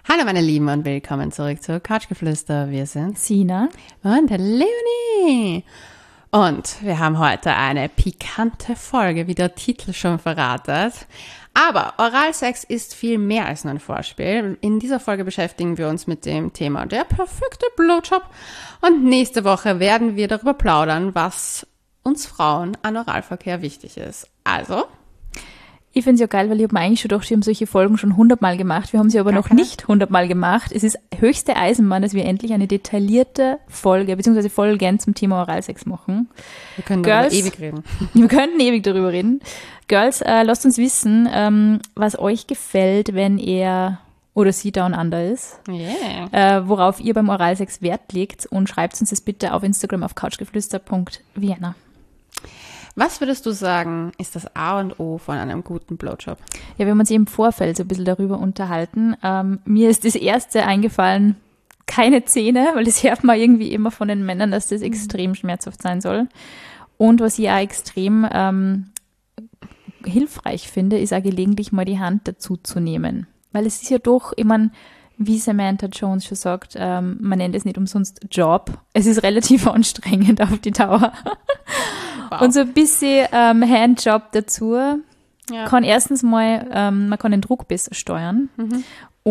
Hallo meine Lieben und willkommen zurück zu Couchgeflüster. Wir sind Sina und Leonie. Und wir haben heute eine pikante Folge, wie der Titel schon verratet. Aber Oralsex ist viel mehr als nur ein Vorspiel. In dieser Folge beschäftigen wir uns mit dem Thema der perfekte Blowjob. Und nächste Woche werden wir darüber plaudern, was uns Frauen an Oralverkehr wichtig ist. Also... Ich finde es ja geil, weil ich habe mir eigentlich schon gedacht, wir haben solche Folgen schon 100-mal gemacht. Wir haben sie aber noch nicht 100-mal gemacht. Es ist höchste Eisenbahn, dass wir endlich eine detaillierte Folge, beziehungsweise Folgen zum Thema Oralsex machen. Wir können darüber ewig reden. Wir könnten ewig darüber reden. Girls, lasst uns wissen, was euch gefällt, wenn er oder sie down under ist. Yeah. Worauf ihr beim Oralsex Wert legt, und schreibt uns das bitte auf Instagram auf couchgeflüster.vienna. Was würdest du sagen, ist das A und O von einem guten Blowjob? Ja, wir haben uns im Vorfeld so ein bisschen darüber unterhalten. Mir ist das erste eingefallen, keine Zähne, weil das hört man irgendwie immer von den Männern, dass das extrem schmerzhaft sein soll. Und was ich auch extrem hilfreich finde, ist auch gelegentlich mal die Hand dazu zu nehmen. Weil es ist ja doch, ich meine, wie Samantha Jones schon sagt, man nennt es nicht umsonst Job. Es ist relativ anstrengend auf die Dauer. Wow. Und so ein bisschen Handjob dazu kann erstens mal, man kann den Druck besser steuern. Mhm.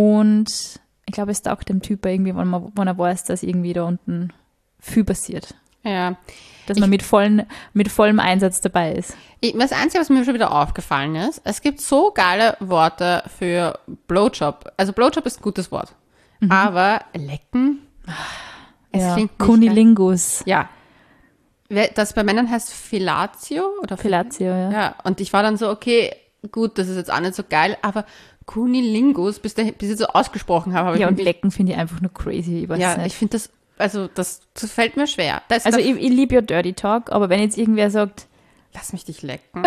Und ich glaube, es taugt dem Typ irgendwie, wenn er weiß, dass irgendwie da unten viel passiert. Ja. Dass man mit vollem Einsatz dabei ist. Das Einzige, was mir schon wieder aufgefallen ist, es gibt so geile Worte für Blowjob. Also Blowjob ist ein gutes Wort. Mhm. Aber lecken, es klingt nicht Cunnilingus. Ja. Das bei Männern heißt Fellatio? Oder Fellatio, ja. Ja, und ich war dann so, okay, gut, das ist jetzt auch nicht so geil, aber Cunnilingus, bis ich so ausgesprochen habe. Ja, und lecken finde ich einfach nur crazy. Ich weiß nicht. Ich finde das fällt mir schwer. Ich liebe ja Dirty Talk, aber wenn jetzt irgendwer sagt, lass mich dich lecken.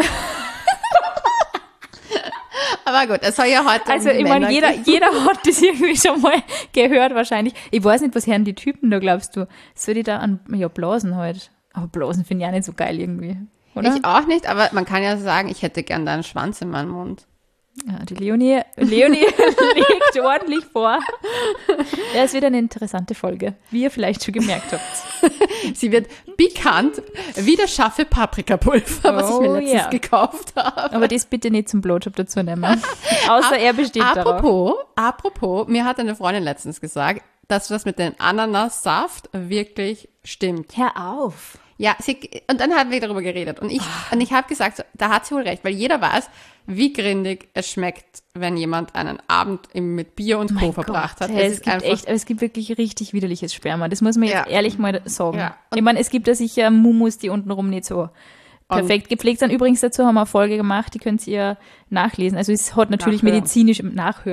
Aber gut, es soll ja heute also ich meine, jeder hat das irgendwie schon mal gehört wahrscheinlich. Ich weiß nicht, was hören die Typen da, glaubst du? Soll die da blasen halt? Aber blasen finde ich auch nicht so geil irgendwie, oder? Ich auch nicht, aber man kann ja sagen, ich hätte gern deinen Schwanz in meinem Mund. Ja, die Leonie legt ordentlich vor. Ja, es wird eine interessante Folge, wie ihr vielleicht schon gemerkt habt. Sie wird pikant wie das scharfe Paprikapulver, was ich mir letztens gekauft habe. Aber das bitte nicht zum Blowjob dazu nehmen. Außer er besteht darauf. Apropos, mir hat eine Freundin letztens gesagt, dass das mit dem Ananassaft wirklich stimmt. Hör auf. Ja, und dann haben wir darüber geredet. Und ich habe gesagt, so, da hat sie wohl recht, weil jeder weiß, wie grindig es schmeckt, wenn jemand einen Abend mit Bier und Co. verbracht hat. Hey, es gibt wirklich richtig widerliches Sperma. Das muss man jetzt ehrlich mal sagen. Ja. Ich meine, es gibt ja sicher Mumus, die untenrum nicht so perfekt gepflegt sind. Übrigens dazu haben wir eine Folge gemacht, die könnt ihr nachlesen. Also es hat natürlich medizinische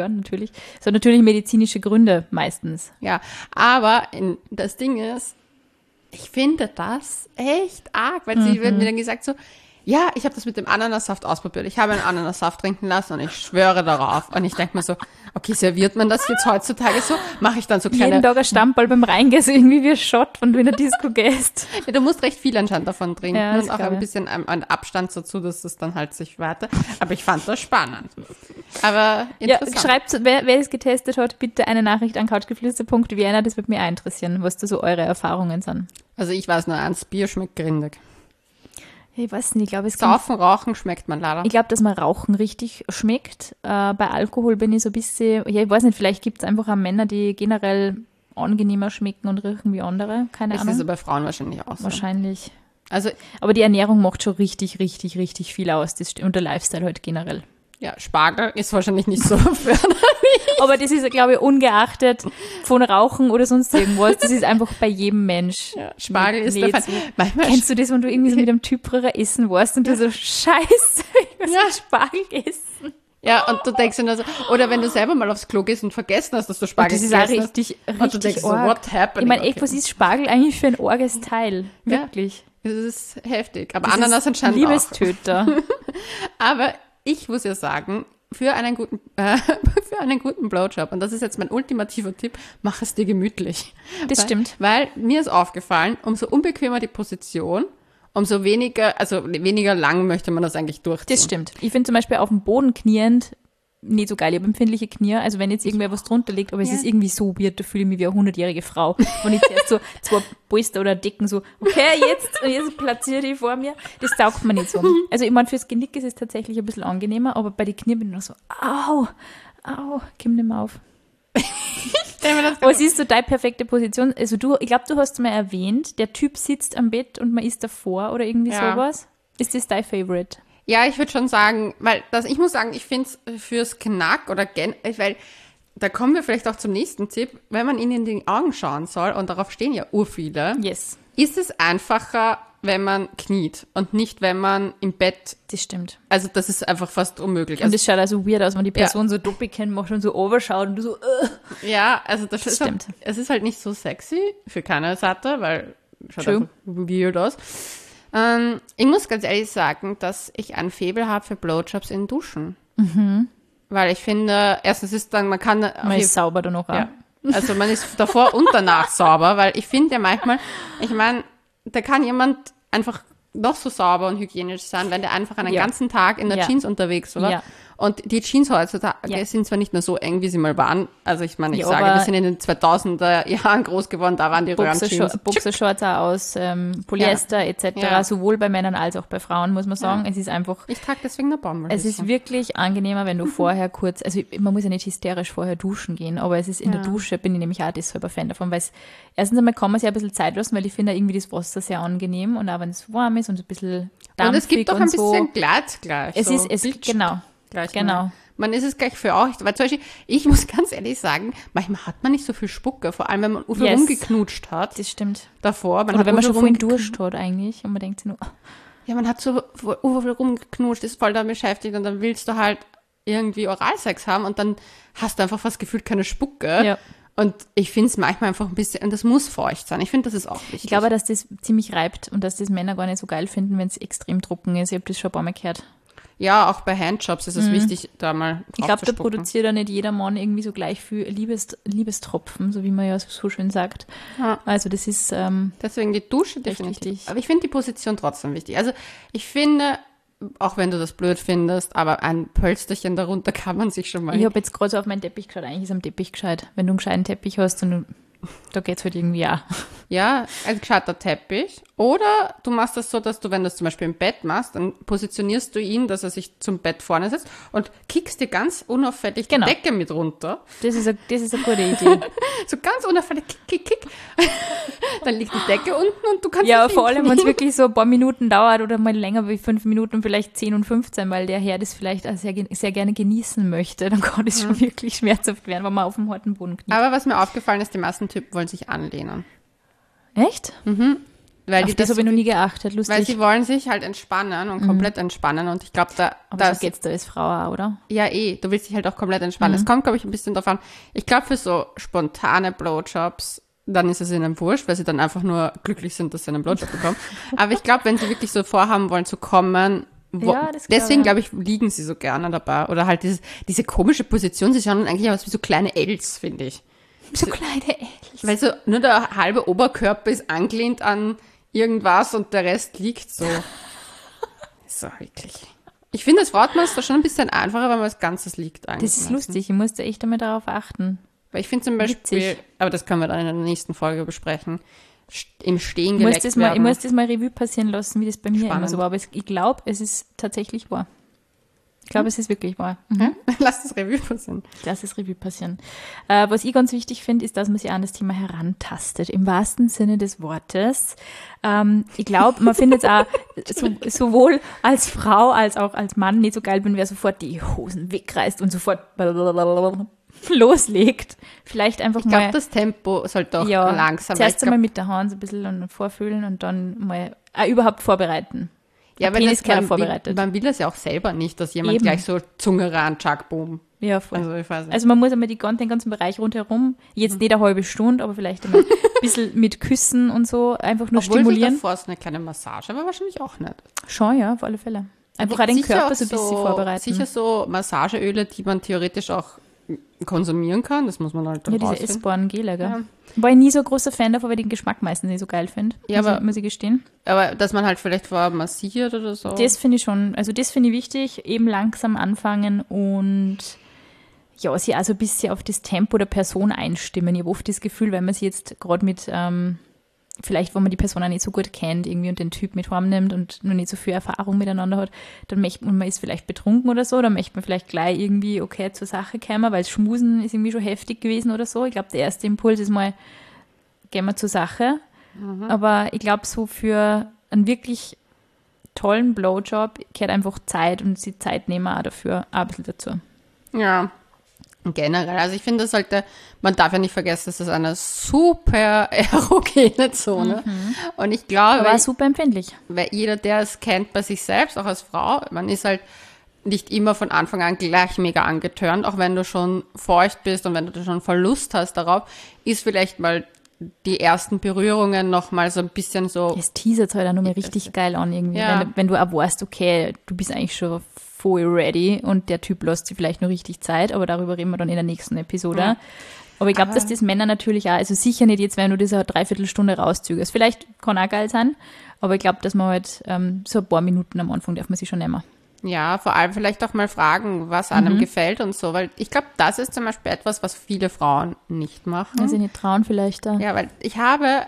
Gründe meistens. Ja, aber das Ding ist, ich finde das echt arg, weil sie wird mir dann gesagt so, ja, ich habe das mit dem Ananassaft ausprobiert. Ich habe einen Ananassaft trinken lassen und ich schwöre darauf. Und ich denke mir so, okay, serviert man das jetzt heutzutage so? Mache ich dann so kleine... Jeden Tag ein Stammball beim Reingehen, so irgendwie wie ein Shot, wenn du in der Disco gehst. Ja, du musst recht viel anscheinend davon trinken ja, und auch ein bisschen einen Abstand dazu, dass es dann halt sich weiter... Aber ich fand das spannend. Aber interessant. Ja, schreibt, wer es getestet hat, bitte eine Nachricht an couchgeflüster.vienna, das würde mich auch interessieren, was da so eure Erfahrungen sind. Also ich weiß nur eins, Bier schmeckt grindig. Ich weiß nicht, ich glaube, Saufen, Rauchen schmeckt man leider. Ich glaube, dass man Rauchen richtig schmeckt. Bei Alkohol bin ich so ein bisschen, ich weiß nicht, vielleicht gibt es einfach auch Männer, die generell angenehmer schmecken und riechen wie andere. Keine Ahnung. Das ist ja bei Frauen wahrscheinlich auch so. Wahrscheinlich. Also, aber die Ernährung macht schon richtig, richtig, richtig viel aus. Und der Lifestyle halt generell. Ja, Spargel ist wahrscheinlich nicht so förderlich. Aber das ist, glaube ich, ungeachtet von Rauchen oder sonst irgendwas. Das ist einfach bei jedem Mensch. Ja, Spargel ist der Fall. Kennst du das, wenn du irgendwie so mit einem Typ essen warst und du so, scheiße, ich muss Spargel essen. Ja, und du denkst dir nur so, oder wenn du selber mal aufs Klo gehst und vergessen hast, dass du Spargel gegessen hast. Das ist auch richtig und du denkst so, what happened? Ich meine, was ist Spargel eigentlich für ein arges Teil? Wirklich. Ja, das ist heftig. Aber das Ananas anscheinend Liebestöter. Aber ich muss ja sagen, für einen guten Blowjob, und das ist jetzt mein ultimativer Tipp, mach es dir gemütlich. Das stimmt. Weil mir ist aufgefallen, umso unbequemer die Position, umso weniger lang möchte man das eigentlich durchziehen. Das stimmt. Ich finde zum Beispiel auf dem Boden kniend nicht so geil. Ich habe empfindliche Knie, also wenn jetzt irgendwer was drunter liegt, aber es ist irgendwie so weird, da fühle ich mich wie eine 100-jährige Frau. Und ich zuerst so 2 Polster oder Decken so, okay, jetzt platziere ich vor mir. Das taugt mir nicht so. Also ich meine, fürs Genick ist es tatsächlich ein bisschen angenehmer, aber bei den Knien bin ich noch so, au, komm nicht mehr auf. Was ist so deine perfekte Position? Also ich glaube, du hast mal erwähnt, der Typ sitzt am Bett und man ist davor oder irgendwie sowas. Ist das dein Favorite? Ja, ich würde schon sagen, weil ich muss sagen, ich finde es fürs Knack weil da kommen wir vielleicht auch zum nächsten Tipp, wenn man ihnen in die Augen schauen soll, und darauf stehen ja urviele, ist es einfacher, wenn man kniet und nicht, wenn man im Bett. Das stimmt. Also das ist einfach fast unmöglich. Und es schaut also weird aus, wenn die Person so doppig kennt, macht und so overschaut und du so, Ja, also das stimmt. Es ist halt nicht so sexy für keine Seite, weil schaut einfach weird aus. Ich muss ganz ehrlich sagen, dass ich ein Faible habe für Blowjobs in Duschen. Weil ich finde, erstens ist dann, man ist sauber dann auch. Ja. Also man ist davor und danach sauber, weil ich finde ja manchmal, ich meine, da kann jemand einfach noch so sauber und hygienisch sein, wenn der einfach einen ganzen Tag in der Jeans unterwegs war. Ja. Und die Jeans heutzutage sind zwar nicht mehr so eng, wie sie mal waren. Also ich meine, wir sind in den 2000er Jahren groß geworden, da waren die Röhrenjeans. Boxershorts auch aus Polyester etc., sowohl bei Männern als auch bei Frauen, muss man sagen. Es ist einfach... Ich trage deswegen eine Baumwolle. Es ist wirklich angenehmer, wenn du vorher kurz... Also man muss ja nicht hysterisch vorher duschen gehen, aber es ist in der Dusche, bin ich nämlich auch deshalb ein Fan davon, weil es erstens einmal kann man sich ein bisschen Zeit lassen, weil ich finde irgendwie das Wasser sehr angenehm und auch wenn es warm ist und ein bisschen dampfig und es gibt doch ein bisschen glatt gleich. Genau. Man ist es gleich für euch, weil zum Beispiel, ich muss ganz ehrlich sagen, manchmal hat man nicht so viel Spucke, vor allem wenn man rumgeknutscht hat. Das stimmt. Davor. Oder wenn man schon vorhin Durst hat eigentlich und man denkt sich nur, ja, man hat so viel rumgeknutscht, ist voll damit beschäftigt und dann willst du halt irgendwie Oralsex haben und dann hast du einfach fast gefühlt keine Spucke. Ja. Und ich finde es manchmal einfach ein bisschen, und das muss feucht sein. Ich finde, das ist auch wichtig. Ich glaube, dass das ziemlich reibt und dass das Männer gar nicht so geil finden, wenn es extrem trocken ist. Ich habe das schon ein paar Mal gehört. Ja, auch bei Handjobs ist es wichtig, da mal drauf Ich glaube, da produziert ja nicht jeder Mann irgendwie so gleich viel Liebestropfen, so wie man ja so schön sagt. Ja. Also das ist deswegen die Dusche definitiv. Wichtig. Aber ich finde die Position trotzdem wichtig. Also ich finde, auch wenn du das blöd findest, aber ein Pölsterchen darunter kann man sich schon mal... Ich habe jetzt gerade so auf meinen Teppich geschaut. Eigentlich ist am Teppich gescheit. Wenn du einen gescheiten Teppich hast und da geht's halt irgendwie auch. Ja, ein gescheiter Teppich. Oder du machst das so, dass du, wenn du das zum Beispiel im Bett machst, dann positionierst du ihn, dass er sich zum Bett vorne setzt und kickst dir ganz unauffällig die Decke mit runter. Das ist eine gute Idee. So ganz unauffällig, kick. Dann liegt die Decke unten und du kannst... Ja, vor allem, wenn es wirklich so ein paar Minuten dauert oder mal länger wie 5 Minuten, vielleicht 10 und 15, weil der Herr das vielleicht auch sehr, sehr gerne genießen möchte, dann kann es schon wirklich schmerzhaft werden, wenn man auf dem harten Boden kniet. Aber was mir aufgefallen ist, die meisten Typen wollen sich anlehnen. Echt? Mhm. Weil auf das habe ich noch nie geachtet, lustig. Weil sie wollen sich halt entspannen und komplett entspannen und ich glaube, aber so geht's da als Frau auch, oder? Ja, du willst dich halt auch komplett entspannen. Es kommt, glaube ich, ein bisschen drauf an. Ich glaube, für so spontane Blowjobs, dann ist es ihnen wurscht, weil sie dann einfach nur glücklich sind, dass sie einen Blowjob bekommen. Aber ich glaube, wenn sie wirklich so vorhaben wollen zu kommen, deswegen, glaube ich, liegen sie so gerne dabei. Oder halt diese komische Position, sie schauen eigentlich aus wie so kleine Els, finde ich. So kleine Els. Weil so nur der halbe Oberkörper ist angelehnt an irgendwas und der Rest liegt so. So, wirklich. Ich finde, das Wortmaster schon ein bisschen einfacher, wenn man was Ganzes liegt eigentlich. Das ist lustig, ich musste echt einmal darauf achten. Weil ich finde zum Beispiel, aber das können wir dann in der nächsten Folge besprechen, im Stehen geleckt werden. Ich muss das mal Revue passieren lassen, wie das bei mir immer so war. Aber ich glaube, es ist tatsächlich wahr. Ich glaube, es ist wirklich wahr. Mhm. Lass das Revue passieren. Was ich ganz wichtig finde, ist, dass man sich an das Thema herantastet, im wahrsten Sinne des Wortes. Ich glaube, man findet es auch sowohl als Frau als auch als Mann nicht so geil, wenn wer sofort die Hosen wegreißt und sofort loslegt. Vielleicht einfach mal... Ich glaube, das Tempo sollte auch langsam... Zuerst einmal mit der Hand so ein bisschen vorfühlen und dann mal überhaupt vorbereiten. Ja, weil man will das ja auch selber nicht, dass jemand gleich so Zunge ran, tschack, boom. Ja, voll. Also man muss einmal den ganzen Bereich rundherum, jetzt nicht eine halbe Stunde, aber vielleicht einmal ein bisschen mit Küssen und so, einfach nur stimulieren. Obwohl davor eine kleine Massage, aber wahrscheinlich auch nicht. Schon, ja, auf alle Fälle. Einfach auch den Körper so ein bisschen vorbereiten. Sicher so Massageöle, die man theoretisch auch konsumieren kann, das muss man halt dann diese essbaren Gele, gell? Ja. War ich nie so ein großer Fan davon, weil ich den Geschmack meistens nicht so geil finde, muss ich gestehen. Aber dass man halt vielleicht vorher massiert oder so. Das finde ich schon, also das finde ich wichtig, eben langsam anfangen und ja, sich auch so ein bisschen auf das Tempo der Person einstimmen. Ich habe oft das Gefühl, wenn man sich jetzt gerade mit, vielleicht, wo man die Person auch nicht so gut kennt irgendwie und den Typ mit heimnimmt und noch nicht so viel Erfahrung miteinander hat, dann möchte man ist vielleicht betrunken oder so, dann möchte man vielleicht gleich irgendwie okay zur Sache kommen, weil das Schmusen ist irgendwie schon heftig gewesen oder so. Ich glaube, der erste Impuls ist mal, gehen wir zur Sache. Aber ich glaube, so für einen wirklich tollen Blowjob gehört einfach Zeit und die Zeit nehmen wir auch dafür auch ein bisschen dazu. Ja, generell. Also ich finde, man darf ja nicht vergessen, es ist eine super erogene Zone. Und ich glaube, Aber auch super empfindlich. weil jeder, der es kennt bei sich selbst, auch als Frau, man ist halt nicht immer von Anfang an gleich mega angetörnt, auch wenn du schon feucht bist und wenn du schon voll Lust hast darauf, ist vielleicht mal die ersten Berührungen noch mal so ein bisschen so. Das teasert halt auch nochmal richtig geil an irgendwie. Ja. Wenn du auch weißt, okay, du bist eigentlich schon voll ready und der Typ lässt sich vielleicht noch richtig Zeit, aber darüber reden wir dann in der nächsten Episode. Ja. Aber ich glaube, dass das Männer natürlich auch, also sicher nicht jetzt, wenn du das eine Dreiviertelstunde rauszögerst. Vielleicht kann auch geil sein, aber ich glaube, dass man halt so ein paar Minuten am Anfang darf man sich schon nehmen. Ja, vor allem vielleicht auch mal fragen, was einem gefällt und so, weil ich glaube, das ist zum Beispiel etwas, was viele Frauen nicht machen. Also nicht trauen vielleicht da. Ja, weil ich habe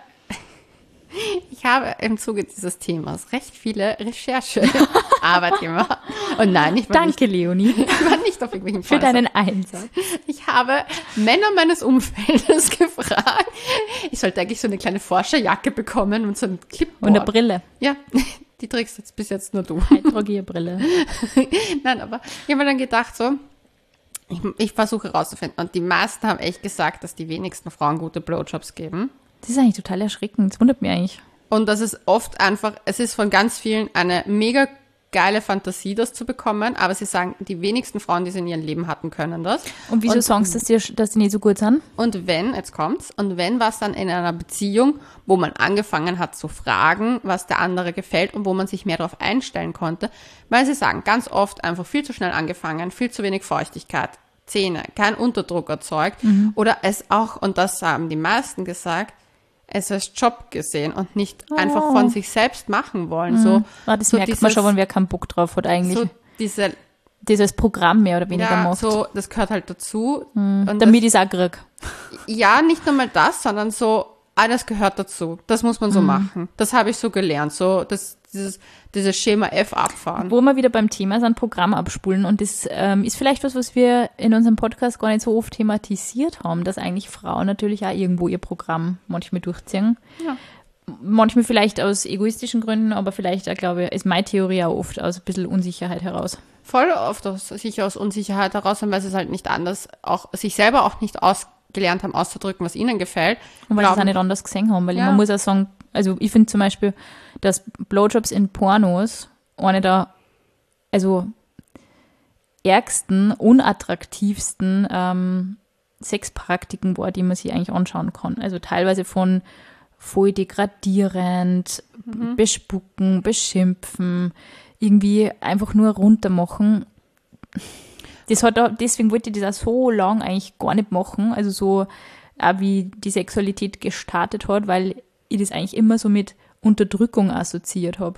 im Zuge dieses Themas recht viele Recherchearbeit gemacht. Und nein, ich war Danke, Leonie, ich war nicht auf irgendwelchen für deinen Einsatz. Ich habe Männer meines Umfeldes gefragt. Ich sollte eigentlich so eine kleine Forscherjacke bekommen und so ein Clipboard. Und eine Brille. Ja, die trägst jetzt bis jetzt nur du. Hydrogierbrille. Nein, aber ich habe mir dann gedacht so, ich versuche herauszufinden. Und die meisten haben echt gesagt, dass die wenigsten Frauen gute Blowjobs geben. Das ist eigentlich total erschreckend. Das wundert mich eigentlich. Und das ist oft einfach, es ist von ganz vielen eine mega geile Fantasie, das zu bekommen, aber sie sagen, die wenigsten Frauen, die sie in ihrem Leben hatten, können das. Und wieso sagst du, dass die nicht so gut sind? Und wenn, jetzt kommt's, und wenn was dann in einer Beziehung, wo man angefangen hat zu fragen, was der andere gefällt und wo man sich mehr darauf einstellen konnte, weil sie sagen, ganz oft einfach viel zu schnell angefangen, viel zu wenig Feuchtigkeit, Zähne, kein Unterdruck erzeugt oder es auch, und das haben die meisten gesagt, es als Job gesehen und nicht einfach von sich selbst machen wollen. So, Das so merkt man schon, wenn wer keinen Bock drauf hat eigentlich. so diese, Dieses Programm mehr oder weniger ja, macht. so, das gehört halt dazu. Und Damit ich es auch kriege. ja, nicht nur mal das, sondern so, alles gehört dazu. Das muss man so machen. Das habe ich so gelernt. So, dieses Schema F abfahren. Wo wir wieder beim Thema sind, Programm abspulen. Und das ist vielleicht was wir in unserem Podcast gar nicht so oft thematisiert haben, dass eigentlich Frauen natürlich auch irgendwo ihr Programm manchmal durchziehen. Ja. Manchmal vielleicht aus egoistischen Gründen, aber vielleicht auch, glaube ich, ist meine Theorie auch oft aus ein bisschen Unsicherheit heraus. Voll oft sicher aus Unsicherheit heraus, weil sie es halt nicht anders, auch sich selber auch nicht gelernt haben, auszudrücken, was ihnen gefällt. Und weil sie es auch nicht anders gesehen haben, weil Ja. man muss auch sagen, also ich finde zum Beispiel, dass Blowjobs in Pornos eine der, also ärgsten, unattraktivsten Sexpraktiken war, die man sich eigentlich anschauen kann. Also teilweise von voll degradierend, bespucken, beschimpfen, irgendwie einfach nur runtermachen. Deswegen wollte ich das auch so lang eigentlich gar nicht machen, also so auch wie die Sexualität gestartet hat, weil ich das eigentlich immer so mit Unterdrückung assoziiert habe.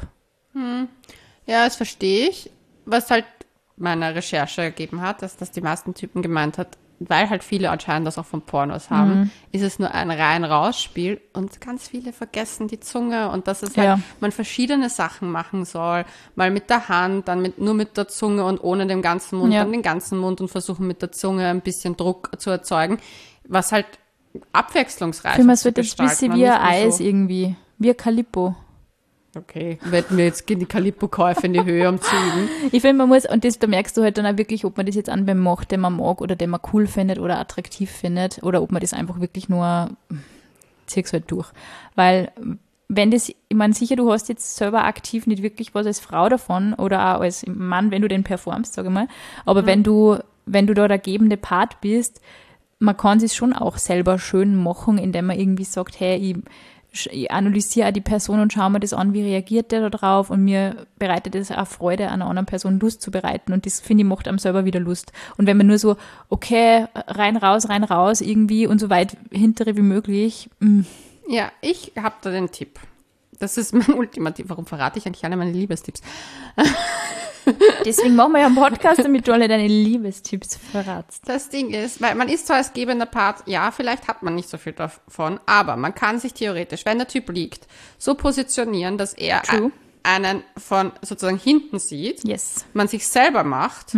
Ja, das verstehe ich. Was halt meiner Recherche ergeben hat, dass das die meisten Typen gemeint hat, weil halt viele anscheinend das auch von Pornos haben, ist es nur ein rein-raus-Spiel und ganz viele vergessen die Zunge und dass es halt, man verschiedene Sachen machen soll. Mal mit der Hand, dann nur mit der Zunge und ohne den ganzen Mund, dann den ganzen Mund und versuchen mit der Zunge ein bisschen Druck zu erzeugen, was halt abwechslungsreich Für mich zu wird jetzt ein gestalten. bisschen wie ein Eis irgendwie, wie ein Calippo. Okay, wetten wir jetzt gehen die Calippo-Käufe in die Höhe um zu üben. Ich finde, man muss, und da merkst du halt dann auch wirklich, ob man das jetzt an beim macht, den man mag oder den man cool findet oder attraktiv findet oder ob man das einfach wirklich nur zieh's halt durch. Weil wenn das, ich meine, sicher, du hast jetzt selber aktiv nicht wirklich was als Frau davon oder auch als Mann, wenn du den performst, sage ich mal, aber wenn du da der gebende Part bist, man kann es schon auch selber schön machen, indem man irgendwie sagt, hey, ich analysiere auch die Person und schaue mir das an, wie reagiert der da drauf und mir bereitet es auch Freude, einer anderen Person Lust zu bereiten und das, finde ich, macht einem selber wieder Lust. Und wenn man nur so, okay, rein, raus irgendwie und so weit hintere wie möglich. Ja, ich habe da den Tipp. Das ist mein Ultimativ. Warum verrate ich eigentlich alle meine Liebestipps? Deswegen machen wir ja einen Podcast, damit du alle deine Liebestipps verratst. Das Ding ist, weil man ist zwar als gebender Part, ja, vielleicht hat man nicht so viel davon, aber man kann sich theoretisch, wenn der Typ liegt, so positionieren, dass er einen von sozusagen hinten sieht, Yes. man sich selber macht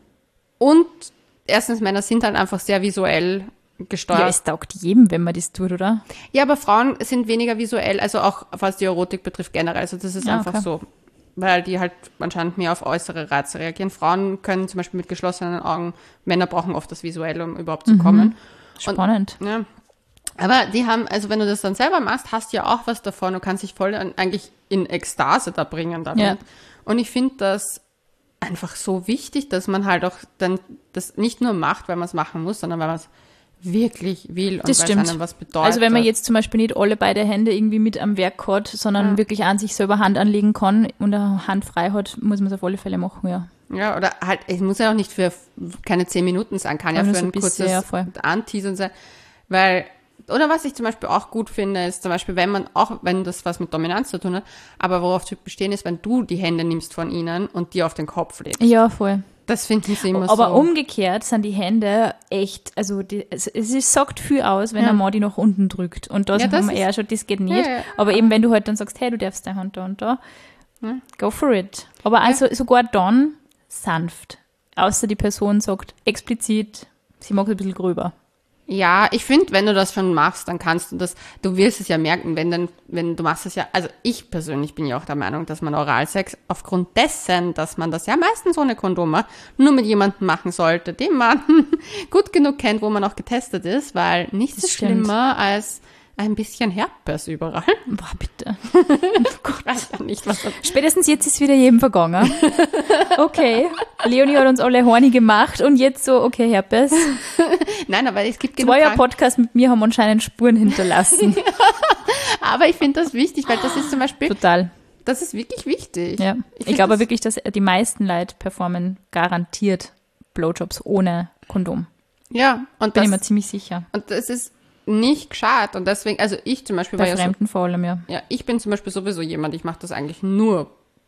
und erstens, Männer sind halt einfach sehr visuell gesteuert. Ja, es taugt jedem, wenn man das tut, oder? Ja, aber Frauen sind weniger visuell, also auch was die Erotik betrifft generell. Also das ist einfach so, weil die halt anscheinend mehr auf äußere Reize reagieren. Frauen können zum Beispiel mit geschlossenen Augen, Männer brauchen oft das Visuelle, um überhaupt zu kommen. Spannend. Und, ja. Aber die haben, also wenn du das dann selber machst, hast du ja auch was davon. Du kannst dich voll eigentlich in Ekstase da bringen damit. Ja. Und ich finde das einfach so wichtig, dass man halt auch dann das nicht nur macht, weil man es machen muss, sondern weil man es wirklich will und Das weil es stimmt. einem was bedeutet. Also wenn man jetzt zum Beispiel nicht alle beide Hände irgendwie mit am Werk hat, sondern wirklich an sich selber Hand anlegen kann und eine Hand frei hat, muss man es auf alle Fälle machen, ja. Ja, oder halt, es muss ja auch nicht für keine 10 Minuten sein, kann ja Aber für nur so ein ein bisschen, kurzes ja, voll. Anteasern sein, weil, oder was ich zum Beispiel auch gut finde, ist zum Beispiel, wenn das was mit Dominanz zu tun hat, aber worauf Typen bestehen ist, wenn du die Hände nimmst von ihnen und die auf den Kopf legst. Ja, voll. Das finden sie immer Aber so. umgekehrt sind die Hände echt, also es sagt viel aus, wenn ein Mann die nach unten drückt. Und da Ja, sagen das wir eher schon, das geht nicht. Ja. Aber eben, wenn du halt dann sagst, hey, du darfst deine Hand da und da, go for it. Aber also sogar dann sanft. Außer die Person sagt explizit, sie mag es ein bisschen gröber. Ja, ich finde, wenn du das schon machst, dann kannst du das, du wirst es ja merken, wenn du machst es ja, also ich persönlich bin ja auch der Meinung, dass man Oralsex aufgrund dessen, dass man das ja meistens ohne Kondom macht, nur mit jemandem machen sollte, den man gut genug kennt, wo man auch getestet ist, weil nichts Das ist stimmt. schlimmer als ein bisschen Herpes überall. Boah, bitte. Ich weiß ja nicht, was das Spätestens jetzt ist wieder jedem vergangen. Okay, Leonie hat uns alle horny gemacht und jetzt so, okay, Herpes. Nein, aber es gibt genug 2 Jahre Podcast mit mir haben anscheinend Spuren hinterlassen. aber ich finde das wichtig, weil das ist zum Beispiel, Total. das ist wirklich wichtig. Ja. Ich find glaube das- wirklich, dass die meisten Leute performen garantiert Blowjobs ohne Kondom. Ja, und Bin ich das, mir ziemlich sicher. und das ist nicht gescheit und deswegen, also ich zum Beispiel Bei war ja so, Fremden vor allem, ja. ja, ich bin zum Beispiel sowieso jemand, ich mache das eigentlich nur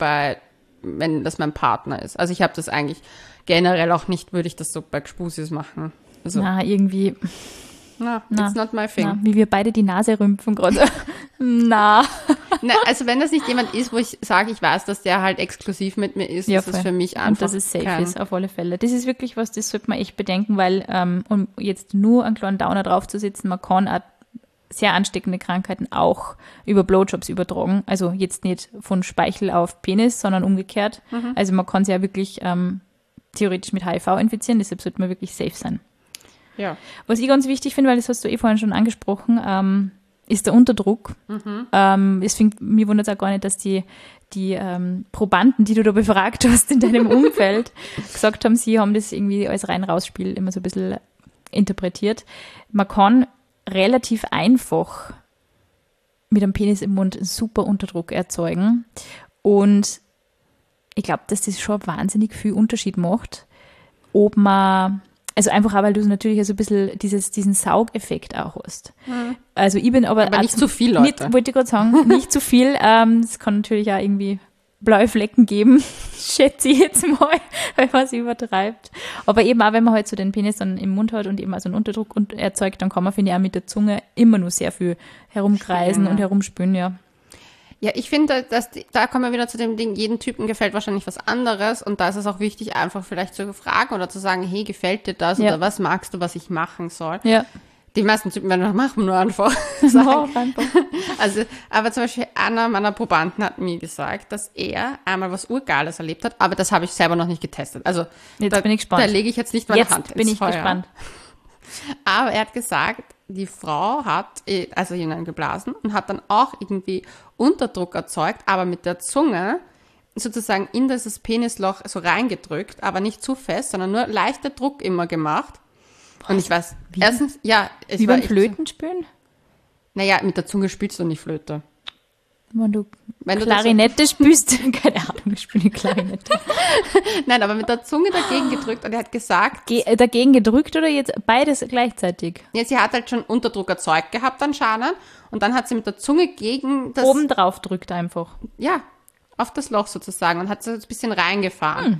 wenn das mein Partner ist. Also ich habe das eigentlich generell auch nicht, würde ich das so bei Gspusis machen. Also, Na, irgendwie, na, na, it's not my thing. na, wie wir beide die Nase rümpfen gerade. Na. Na, also wenn das nicht jemand ist, wo ich sage, ich weiß, dass der halt exklusiv mit mir ist, Ja, ist es voll. für mich einfach Und dass es safe kein- ist, auf alle Fälle. Das ist wirklich was, das sollte man echt bedenken, weil, um jetzt nur einen kleinen Downer draufzusetzen, man kann auch sehr ansteckende Krankheiten auch über Blowjobs übertragen. Also jetzt nicht von Speichel auf Penis, sondern umgekehrt. Also man kann sich ja wirklich theoretisch mit HIV infizieren, deshalb sollte man wirklich safe sein. Ja. Was ich ganz wichtig finde, weil das hast du vorhin schon angesprochen, ist der Unterdruck. Mir wundert es auch gar nicht, dass die Probanden, die du da befragt hast in deinem Umfeld, gesagt haben, sie haben das irgendwie als Rein-Raus-Spiel immer so ein bisschen interpretiert. Man kann relativ einfach mit einem Penis im Mund einen super Unterdruck erzeugen. Und ich glaube, dass das schon wahnsinnig viel Unterschied macht, ob man, also einfach auch, weil du natürlich so ein bisschen diesen Saugeffekt auch hast. Also ich bin aber Aber nicht auch zu viel, Leute. Nicht, wollte ich gerade sagen, nicht zu viel. Es kann natürlich auch irgendwie blaue Flecken geben, schätze ich jetzt mal, wenn man es übertreibt. Aber eben auch, wenn man halt so den Penis dann im Mund hat und eben also einen Unterdruck erzeugt, dann kann man, finde ich, auch mit der Zunge immer nur sehr viel herumkreisen Spülen, ja. und herumspülen, ja. Ja, ich finde, da kommen wir wieder zu dem Ding, jeden Typen gefällt wahrscheinlich was anderes und da ist es auch wichtig, einfach vielleicht zu fragen oder zu sagen, hey, gefällt dir das Ja. oder was magst du, was ich machen soll? Ja. Die meisten Typen werden dann machen nur einfach Ja, sagen. einfach. Also, aber zum Beispiel einer meiner Probanden hat mir gesagt, dass er einmal was Urgeiles erlebt hat, aber das habe ich selber noch nicht getestet. Also Jetzt da, bin ich gespannt. Da lege ich jetzt nicht meine Jetzt Hand bin ins ich Feuer. gespannt. Aber er hat gesagt, die Frau hat also hineingeblasen und hat dann auch irgendwie Unterdruck erzeugt, aber mit der Zunge sozusagen in dieses Penisloch so reingedrückt, aber nicht zu fest, sondern nur leichter Druck immer gemacht. Und ich weiß, erstens, ja, es Wie war beim echt so, Flötenspielen? naja, mit der Zunge spielst du nicht Flöte. Wenn du Wenn du das- Klarinette spielst, keine Ahnung, ich spiele Klarinette. Nein, aber mit der Zunge dagegen gedrückt und er hat gesagt, Dagegen gedrückt oder jetzt beides gleichzeitig? ja, sie hat halt schon Unterdruck erzeugt gehabt anscheinend und dann hat sie mit der Zunge gegen das, Oben drauf drückt einfach. ja, auf das Loch sozusagen und hat so ein bisschen reingefahren.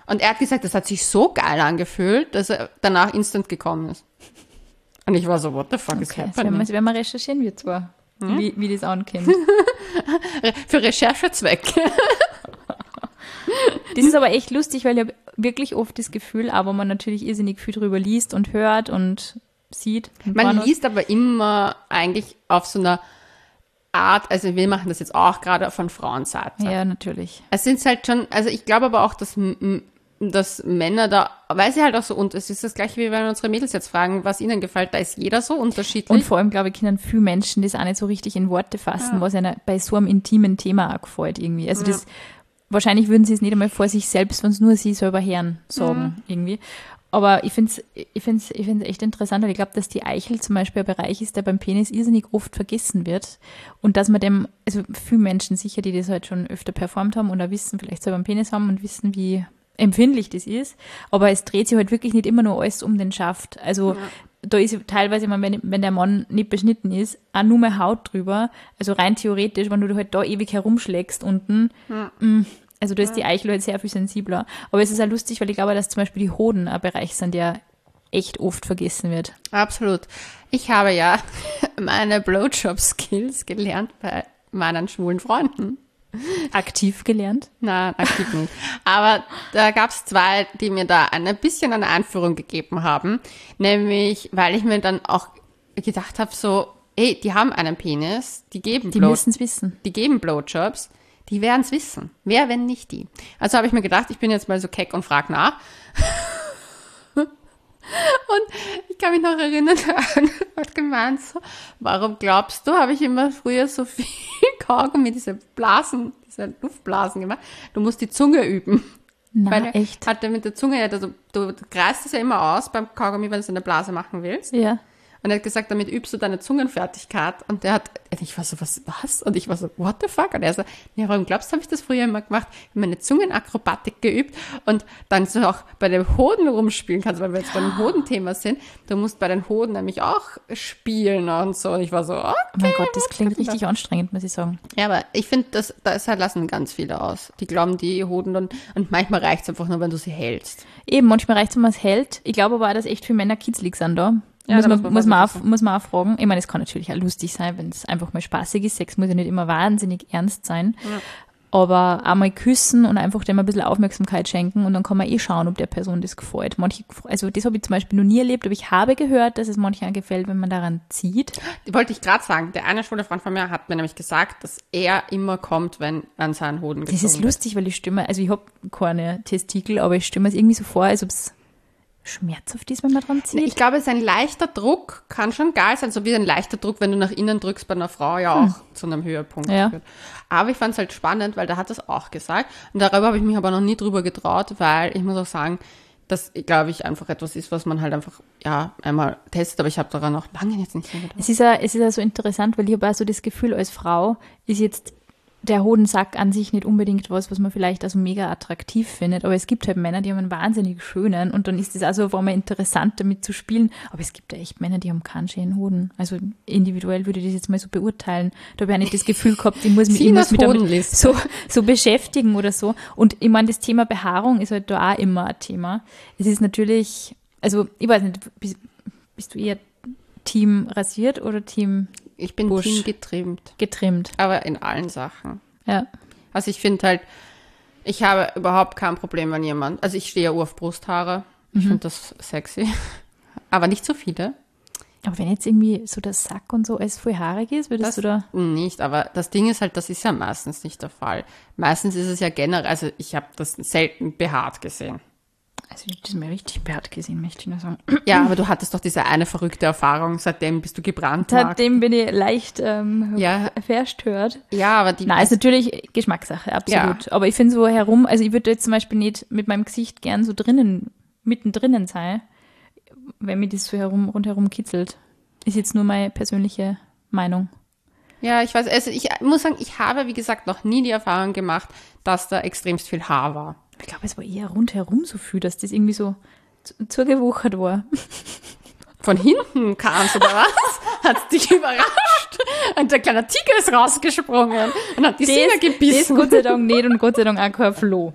Und er hat gesagt, das hat sich so geil angefühlt, dass er danach instant gekommen ist. Und ich war so, what the fuck is Okay, das happening? werden wir recherchieren, wir zwar, wie das ankommt. Für Recherchezwecke. Das ist aber echt lustig, weil ich habe wirklich oft das Gefühl, aber man natürlich irrsinnig viel drüber liest und hört und sieht. Und Man liest aber immer eigentlich auf so einer Art, also wir machen das jetzt auch gerade von Frauenseite. Ja, natürlich. Es sind halt schon, also ich glaube aber auch, dass Männer da, weil sie halt auch so, und es ist das gleiche, wie wenn wir unsere Mädels jetzt fragen, was ihnen gefällt, da ist jeder so unterschiedlich. Und vor allem, glaube ich, können viele Menschen das auch nicht so richtig in Worte fassen, was ihnen bei so einem intimen Thema auch gefällt irgendwie. Also das, wahrscheinlich würden sie es nicht einmal vor sich selbst, wenn es nur sie selber hören, sagen irgendwie. Aber ich finde es echt interessant, weil ich glaube, dass die Eichel zum Beispiel ein Bereich ist, der beim Penis irrsinnig oft vergessen wird. Und dass man dem, also viele Menschen sicher, die das halt schon öfter performt haben oder wissen, vielleicht selber einen Penis haben und wissen, wie empfindlich das ist. Aber es dreht sich halt wirklich nicht immer nur alles um den Schaft. Also da ist teilweise, wenn der Mann nicht beschnitten ist, auch nur mehr Haut drüber. Also rein theoretisch, wenn du halt da ewig herumschlägst unten, also da ist die Eichel halt sehr viel sensibler. Aber es ist auch lustig, weil ich glaube, dass zum Beispiel die Hoden ein Bereich sind, der echt oft vergessen wird. Absolut. Ich habe ja meine Blowjob-Skills gelernt bei meinen schwulen Freunden. Aktiv gelernt? Nein, aktiv nicht. Aber da gab es zwei, die mir da ein bisschen eine Einführung gegeben haben. Nämlich, weil ich mir dann auch gedacht habe, so, ey, die haben einen Penis, die müssen es wissen. Die geben Blowjobs, die werden es wissen. Wer, wenn nicht die? Also habe ich mir gedacht, ich bin jetzt mal so keck und frag nach. Und ich kann mich noch erinnern, hat gemeint so, warum glaubst du, habe ich immer früher so viel Kaugummi, diese Luftblasen gemacht. Du musst die Zunge üben. Na, echt? Hat er mit der Zunge, also du kreist es ja immer aus beim Kaugummi, wenn du eine Blase machen willst. Ja. Und er hat gesagt, damit übst du deine Zungenfertigkeit. Und ich war so, was? Und ich war so, what the fuck? Und er so, ja, warum glaubst du, habe ich das früher immer gemacht? Ich habe meine Zungenakrobatik geübt und dann so auch bei den Hoden rumspielen kannst, weil wir jetzt beim Hodenthema sind. Du musst bei den Hoden nämlich auch spielen und so. Und ich war so, okay. Oh mein Gott, das klingt richtig anstrengend, muss ich sagen. Ja, aber ich finde, da lassen ganz viele aus. Die glauben, die Hoden und manchmal reicht es einfach nur, wenn du sie hältst. Eben, manchmal reicht es, wenn man es hält. Ich glaube aber auch, dass echt viele Männer kitzlig sind da. Ja, muss man auch fragen. Ich meine, es kann natürlich auch lustig sein, wenn es einfach mal spaßig ist. Sex muss ja nicht immer wahnsinnig ernst sein. Ja. Aber einmal küssen und einfach dem ein bisschen Aufmerksamkeit schenken und dann kann man schauen, ob der Person das gefällt. Also das habe ich zum Beispiel noch nie erlebt, aber ich habe gehört, dass es manchen gefällt, wenn man daran zieht. Wollte ich gerade sagen. Der eine schwule Freund von mir hat mir nämlich gesagt, dass er immer kommt, wenn an seinen Hoden gezogen wird. Das ist lustig, weil ich habe keine Testikel, aber ich stelle mir es irgendwie so vor, als ob es schmerzhaft ist, wenn man dran zieht. Ich glaube, es ist ein leichter Druck, kann schon geil sein, so wie ein leichter Druck, wenn du nach innen drückst bei einer Frau ja auch zu einem Höhepunkt führt. Aber ich fand es halt spannend, weil der hat das auch gesagt und darüber habe ich mich aber noch nie drüber getraut, weil ich muss auch sagen, dass, glaube ich, einfach etwas ist, was man halt einfach, einmal testet, aber ich habe daran noch lange jetzt nicht so gedacht. Es ist ja so interessant, weil ich habe auch so das Gefühl, als Frau ist jetzt der Hodensack an sich nicht unbedingt was man vielleicht also mega attraktiv findet, aber es gibt halt Männer, die haben einen wahnsinnig schönen und dann ist es also auf einmal interessant, damit zu spielen, aber es gibt ja echt Männer, die haben keinen schönen Hoden. Also individuell würde ich das jetzt mal so beurteilen. Da habe ich nicht das Gefühl gehabt, ich muss mich damit so beschäftigen oder so. Und ich meine, das Thema Behaarung ist halt da auch immer ein Thema. Es ist natürlich, also ich weiß nicht, bist du eher Team rasiert oder Team Ich bin Busch? Team getrimmt. Aber in allen Sachen. Ja. Also ich finde halt, ich habe überhaupt kein Problem, wenn jemand, also ich stehe ja auf Brusthaare. Ich finde das sexy. Aber nicht so viele. Aber wenn jetzt irgendwie so der Sack und so alles voll haarig ist, würdest du da? Nicht, aber das Ding ist halt, das ist ja meistens nicht der Fall. Meistens ist es ja generell, also ich habe das selten behaart gesehen. Also ich habe das mal richtig behaart gesehen, möchte ich nur sagen. Ja, aber du hattest doch diese eine verrückte Erfahrung, seitdem bist du gebrannt. Seitdem bin ich leicht verstört. Ja, aber Nein, ist natürlich Geschmackssache, absolut. Ja. Aber ich finde so herum, also ich würde jetzt zum Beispiel nicht mit meinem Gesicht gern so mittendrin sein, wenn mir das so rundherum kitzelt. Ist jetzt nur meine persönliche Meinung. Ja, ich weiß, also ich muss sagen, ich habe, wie gesagt, noch nie die Erfahrung gemacht, dass da extremst viel Haar war. Ich glaube, es war eher rundherum so viel, dass das irgendwie so zugewuchert war. Von hinten kam es oder was? Hat es dich überrascht? Und der kleine Tiger ist rausgesprungen und hat die Sina Das gebissen. Gott sei Dank nicht und Gott sei Dank auch kein Floh.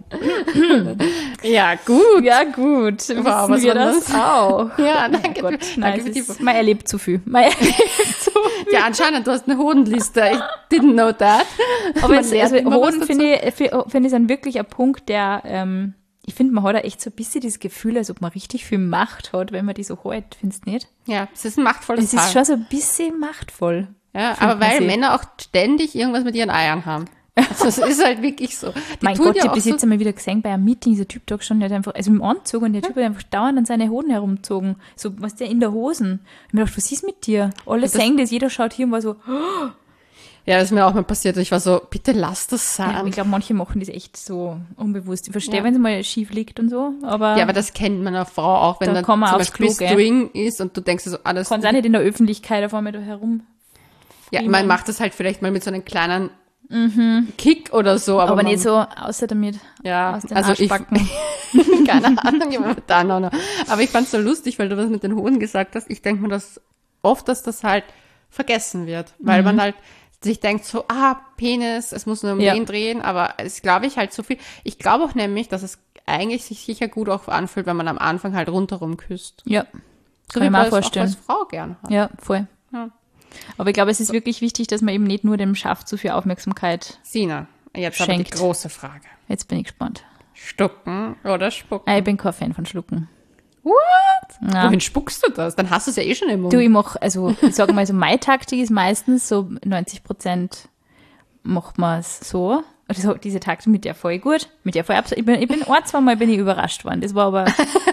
Ja, gut. Ja, gut. Wow, Wissen was wir war das das? auch. Ja, danke. Gott, nein, danke für die. man erlebt zu viel. Man erlebt zu viel. Ja, anscheinend, du hast eine Hodenliste. Ich didn't know that. Aber Man lernt immer was Hoden dazu. finde ich dann wirklich ein Punkt, der, ich finde, man hat auch echt so ein bisschen das Gefühl, als ob man richtig viel Macht hat, wenn man die so hält, findest du nicht? Ja, es ist ein machtvolles Es ist Teil. schon so ein bisschen machtvoll. Ja, Findet aber man weil sie. Männer auch ständig irgendwas mit ihren Eiern haben. Also es ist halt wirklich so. Die Mein tun Gott, ich ja habe auch bis so, jetzt einmal wieder gesehen bei einem Meeting, dieser Typ da gestanden, der hat einfach, also im Anzug und der Typ hat einfach dauernd an seine Hoden herumgezogen. So, was der in der Hosen. Ich hab mir gedacht, was ist mit dir? Alle sehen das, jeder schaut hier und war so, ja, das ist mir auch mal passiert. Ich war so, bitte lass das ja, sein. ich glaube, manche machen das echt so unbewusst. Ich verstehe, Ja. wenn es mal schief liegt und so, aber, Ja, aber das kennt man einer Frau auch, wenn Da dann kann man zum aufs Beispiel Klo gehen. String ist und du denkst dir so, alles. kann es auch nicht in der Öffentlichkeit auf einmal da herum. Ja, man macht das halt vielleicht mal mit so einem kleinen Kick oder so. Aber, Aber man, nicht so, außer damit, Ja, aus den also ich, Arschbacken. keine Ahnung, ich war da noch. Aber ich fand's so lustig, weil du was mit den Hoden gesagt hast. Ich denke mir das oft, dass das halt vergessen wird, weil man halt sich denkt so, Penis, es muss nur um Ja. den drehen, aber es glaube ich halt so viel. Ich glaube auch nämlich, dass es eigentlich sich sicher gut auch anfühlt, wenn man am Anfang halt rundherum küsst. Ja, So kann ich mir man auch es vorstellen. als Frau gern hat. Ja, voll. Ja. Aber ich glaube, es ist wirklich wichtig, dass man eben nicht nur dem Schaft zu viel Aufmerksamkeit. Sina, jetzt aber die Schenkt. große Frage. Jetzt bin ich gespannt. Stucken oder spucken? Ich bin kein Fan von Schlucken. What? Ja. Wohin spuckst du das? Dann hast du es ja eh schon im Mund. Du, ich mach, also ich sage mal so, meine Taktik ist meistens so 90% macht man es so. Also diese Taktik mit der voll gut, mit der voll absolut. Ich bin ein, zweimal bin ich überrascht worden. Das war aber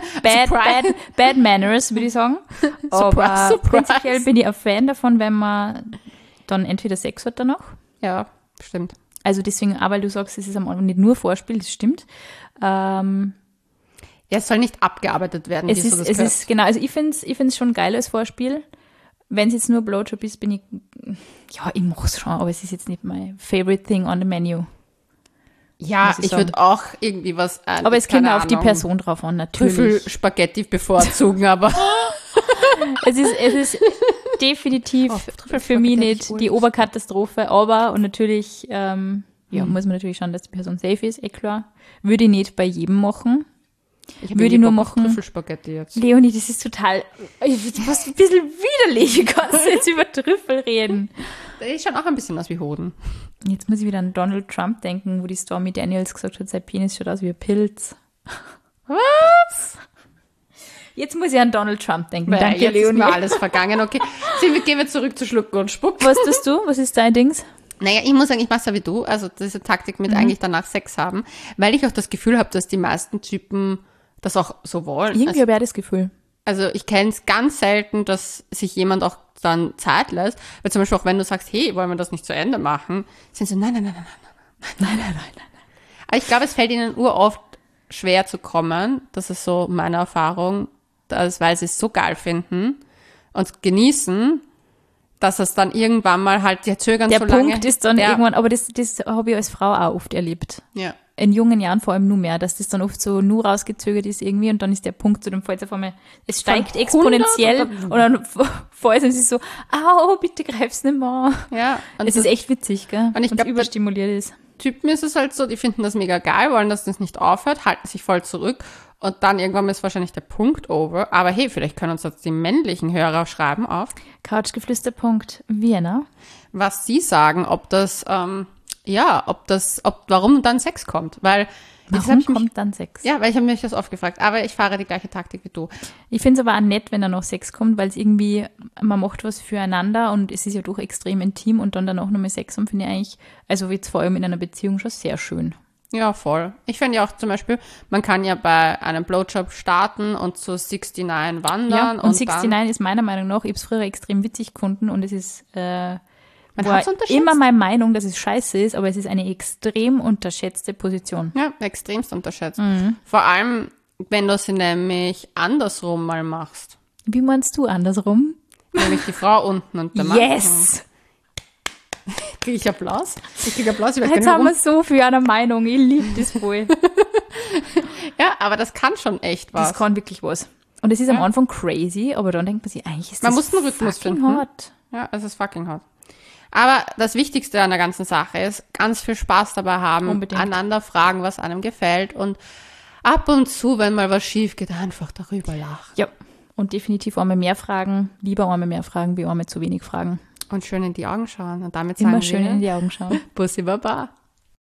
bad manners, würde ich sagen. Aber Surprise. prinzipiell bin ich ein Fan davon, wenn man dann entweder Sex hat danach. Ja, stimmt. Also deswegen, auch weil du sagst, es ist am Anfang nicht nur Vorspiel, das stimmt. Ja, es soll nicht abgearbeitet werden, Es wie so das ist gehört. genau, also ich find's schon geil als Vorspiel. Wenn es jetzt nur Blowjob ist, bin ich, ja, ich mach's schon, aber es ist jetzt nicht mein favorite thing on the menu. Ja, muss ich ich sagen. würde auch irgendwie was Aber es kommt auf die Person drauf an, natürlich. Trüffelspaghetti bevorzugen, aber Es ist definitiv Trüffelspaghetti, für mich nicht Urs. die Oberkatastrophe, aber und natürlich, ja, muss man natürlich schauen, dass die Person safe ist, klar. Würde ich nicht bei jedem machen. ich Würde ich nur machen. Trüffelspaghetti jetzt. Leonie, das ist total, was ein bisschen widerlich, kannst du jetzt über Trüffel reden. Die schauen auch ein bisschen aus wie Hoden. Jetzt muss ich wieder an Donald Trump denken, wo die Stormy Daniels gesagt hat, sein Penis schaut aus wie ein Pilz. Was? Jetzt muss ich an Donald Trump denken. Weil Danke, jetzt ist Leonie. mir alles vergangen. Okay, gehen wir zurück zu Schlucken und Spucken. Was tust du? Was ist dein Dings? Naja, ich muss sagen, ich mache ja wie du, also diese Taktik mit eigentlich danach Sex haben, weil ich auch das Gefühl habe, dass die meisten Typen das auch so wollen. Irgendwie habe ich auch das Gefühl. Also ich kenne es ganz selten, dass sich jemand auch dann Zeit lässt, weil zum Beispiel auch wenn du sagst, hey, wollen wir das nicht zu Ende machen, sind so, nein. Aber ich glaube, es fällt ihnen uroft schwer zu kommen, das ist so meine Erfahrung, weil sie es so geil finden und genießen, dass es dann irgendwann mal halt, die zögern Der so lange. Punkt ist dann Ja. irgendwann, aber das habe ich als Frau auch oft erlebt. Ja. In jungen Jahren vor allem nur mehr, dass das dann oft so nur rausgezögert ist irgendwie und dann ist der Punkt zu dem Fall auf einmal, es steigt Von exponentiell 100 und dann vorher sind sie so, au, bitte greif's nicht mehr. Ja. Und Es ist echt witzig, gell? Und ich glaub, überstimuliert ist. Typen ist es halt so, die finden das mega geil, wollen, dass das nicht aufhört, halten sich voll zurück und dann irgendwann ist wahrscheinlich der Punkt over. Aber hey, vielleicht können uns jetzt die männlichen Hörer schreiben auf, Couchgeflüster.vienna. was sie sagen, ob das, warum dann Sex kommt. Weil, jetzt Warum hab ich mich, kommt dann Sex? ja, weil ich habe mich das oft gefragt, aber ich fahre die gleiche Taktik wie du. Ich finde es aber auch nett, wenn da noch Sex kommt, weil es irgendwie, man macht was füreinander und es ist ja doch extrem intim und dann danach nochmal Sex haben, finde ich eigentlich, also jetzt vor allem in einer Beziehung schon sehr schön. Ja, voll. Ich finde ja auch zum Beispiel, man kann ja bei einem Blowjob starten und zu 69 wandern. Ja, und 69 dann, ist meiner Meinung nach, ich habe es früher extrem witzig gefunden und es ist man war hat's unterschätzt. immer meine Meinung, dass es scheiße ist, aber es ist eine extrem unterschätzte Position. Ja, extremst unterschätzt. Mhm. Vor allem, wenn du sie nämlich andersrum mal machst. Wie meinst du andersrum? Nämlich die Frau unten und der Mann. Yes! Kriege ich Applaus? Ich kriege Applaus. Ich weiß Jetzt gar haben nicht, wir so viel einer Meinung. Ich liebe das voll. ja, aber das kann schon echt was. Das kann wirklich was. Und es ist am Ja. Anfang crazy, aber dann denkt man sich, eigentlich ist Man das muss einen Rhythmus fucking finden. hot. Ja, es ist fucking hot. Aber das Wichtigste an der ganzen Sache ist, ganz viel Spaß dabei haben, Unbedingt. einander fragen, was einem gefällt und ab und zu, wenn mal was schief geht, einfach darüber lachen. Ja, und definitiv einmal mehr fragen. Lieber einmal mehr fragen, wie einmal zu wenig fragen. Und schön in die Augen schauen. Und damit sagen Immer schön wir, in die Augen schauen. Bussi Baba.